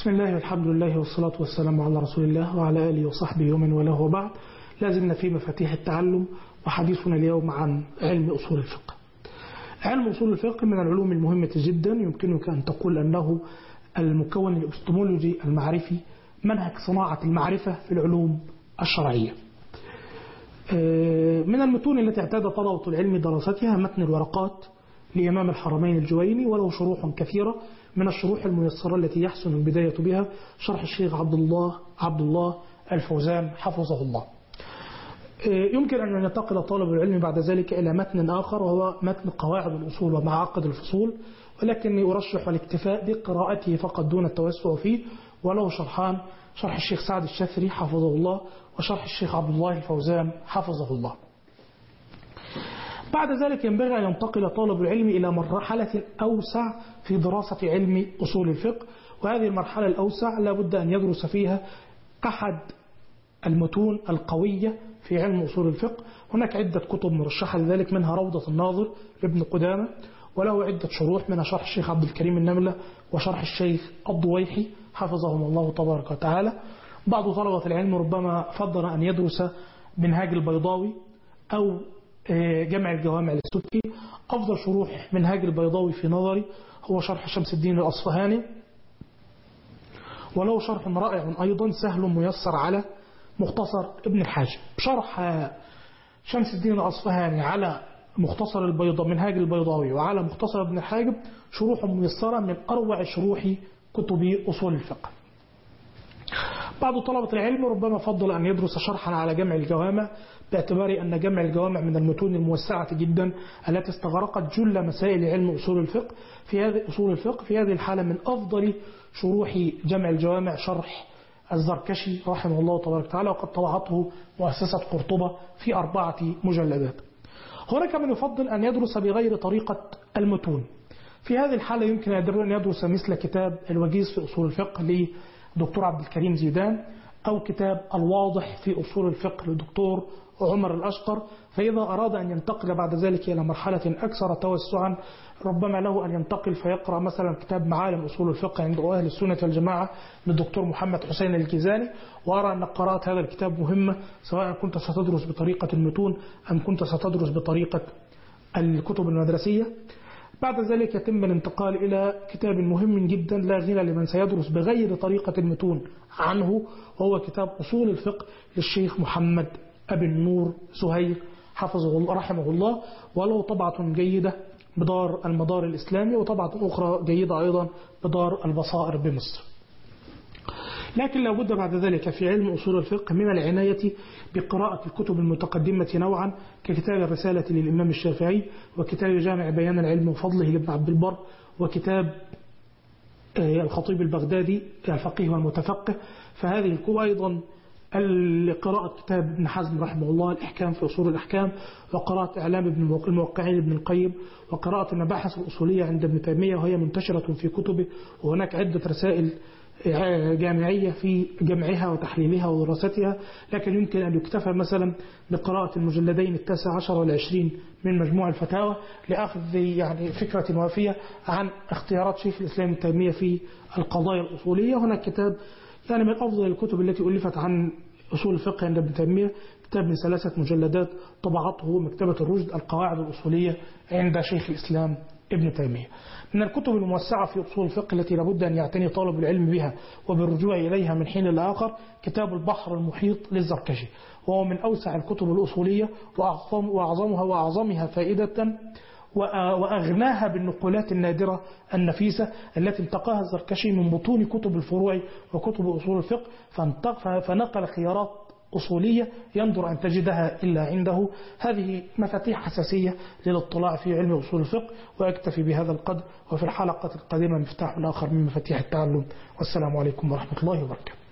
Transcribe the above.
بسم الله والحمد لله والصلاة والسلام على رسول الله وعلى آله وصحبه ومن والاه وبعد. لازلنا في مفاتيح التعلم وحديثنا اليوم عن علم أصول الفقه. علم أصول الفقه من العلوم المهمة جدا، يمكنك أن تقول أنه المكون الأبستمولوجي المعرفي، منهج صناعة المعرفة في العلوم الشرعية. من المتون التي اعتاد طلبة العلم دراستها متن الورقات لإمام الحرمين الجويني، وله شروح كثيرة. من الشروح الميسرة التي يحسن البداية بها شرح الشيخ عبد الله الفوزان حفظه الله. يمكن أن ينتقل طالب العلم بعد ذلك إلى متن آخر، وهو متن قواعد الأصول ومعاقد الفصول، ولكني أرشح الاكتفاء بقراءته فقط دون التوسع فيه. وله شرحان، شرح الشيخ سعد الشافري حفظه الله وشرح الشيخ عبد الله الفوزان حفظه الله. بعد ذلك ينبغي أن ينتقل طالب العلم إلى مرحلة أوسع في دراسة علم أصول الفقه، وهذه المرحلة الأوسع لابد أن يدرس فيها أحد المتون القوية في علم أصول الفقه. هناك عدة كتب مرشحة لذلك، منها روضة الناظر لابن قدامة، وله عدة شروح، منها شرح الشيخ عبد الكريم النملة وشرح الشيخ الضويحي حفظهم الله تبارك وتعالى. بعض طلبة العلم ربما فضل أن يدرس منهاج البيضاوي أو جمع الجوامع للسبكي. أفضل شروح منهاج البيضاوي في نظري هو شرح شمس الدين الأصفهاني، وله شرح رائع أيضا سهل ميسر على مختصر ابن الحاجب. شرح شمس الدين الأصفهاني على مختصر منهاج البيضاوي وعلى مختصر ابن الحاجب شروح ميسرة من أروع شروح كتب أصول الفقه. بعض طلبة العلم ربما فضل أن يدرس شرحا على جمع الجوامع، باعتبار أن جمع الجوامع من المتون الموسعة جدا التي استغرقت جل مسائل علم أصول الفقه. في هذه الحالة من أفضل شروح جمع الجوامع شرح الزركشي رحمه الله تبارك وتعالى، وقد طبعته مؤسسة قرطبة في 4 مجلدات. هناك من يفضل أن يدرس بغير طريقة المتون. في هذه الحالة يمكن أن يدرس مثل كتاب الوجيز في أصول الفقه لدكتور عبد الكريم زيدان، أو كتاب الواضح في أصول الفقه لدكتور عمر الأشقر. فإذا أراد أن ينتقل بعد ذلك إلى مرحلة أكثر توسعا ربما له أن ينتقل فيقرأ مثلا كتاب معالم أصول الفقه عند أهل السنة والجماعة للدكتور محمد حسين الكيزاني. وأرى أن قراءة هذا الكتاب مهمة، سواء كنت ستدرس بطريقة المتون أم كنت ستدرس بطريقة الكتب المدرسية. بعد ذلك يتم الانتقال إلى كتاب مهم جدا لا غنى لمن سيدرس بغير طريقة المتون عنه، وهو كتاب أصول الفقه للشيخ محمد أبي النور زهير حفظه الله رحمه الله، وله طبعة جيدة بدار المدار الإسلامي، وطبعة أخرى جيدة أيضا بدار البصائر بمصر. لكن لا بد بعد ذلك في علم أصول الفقه من العناية بقراءة الكتب المتقدمة نوعا، ككتاب الرسالة للإمام الشافعي، وكتاب جامع بيان العلم وفضله لابن عبد البر، وكتاب الخطيب البغدادي الفقيه والمتفقه. فهذه الكتب أيضا قراءة كتاب ابن حزم رحمه الله الإحكام في أصول الأحكام، وقراءة إعلام الموقعين ابن القيم، وقراءة المباحث الأصولية عند ابن تيمية وهي منتشرة في كتبه. وهناك عدة رسائل جامعية في جمعها وتحليلها ودراستها، لكن يمكن أن يكتفى مثلا بقراءة المجلدين 19 و20 من مجموع الفتاوى لأخذ فكرة وافية عن اختيارات شيخ الإسلام ابن تيمية في القضايا الأصولية. هناك كتاب من أفضل الكتب التي ألفت عن أصول الفقه عند ابن تيمية، كتاب من 3 مجلدات طبعته مكتبة الرشد، القواعد الأصولية عند شيخ الإسلام ابن تيمية. من الكتب الموسعة في أصول الفقه التي لابد أن يعتني طالب العلم بها وبالرجوع إليها من حين لآخر كتاب البحر المحيط للزركشي، وهو من أوسع الكتب الأصولية وأعظمها فائدة وأغناها بالنقولات النادرة النفيسة التي انتقاها الزركشي من بطون كتب الفروع وكتب أصول الفقه، فنقل خيارات أصولية ينظر أن تجدها إلا عنده. هذه مفاتيح أساسية للاطلاع في علم أصول الفقه، وأكتفي بهذا القدر، وفي الحلقة القادمة مفتاح آخر من مفاتيح التعلم. والسلام عليكم ورحمة الله وبركاته.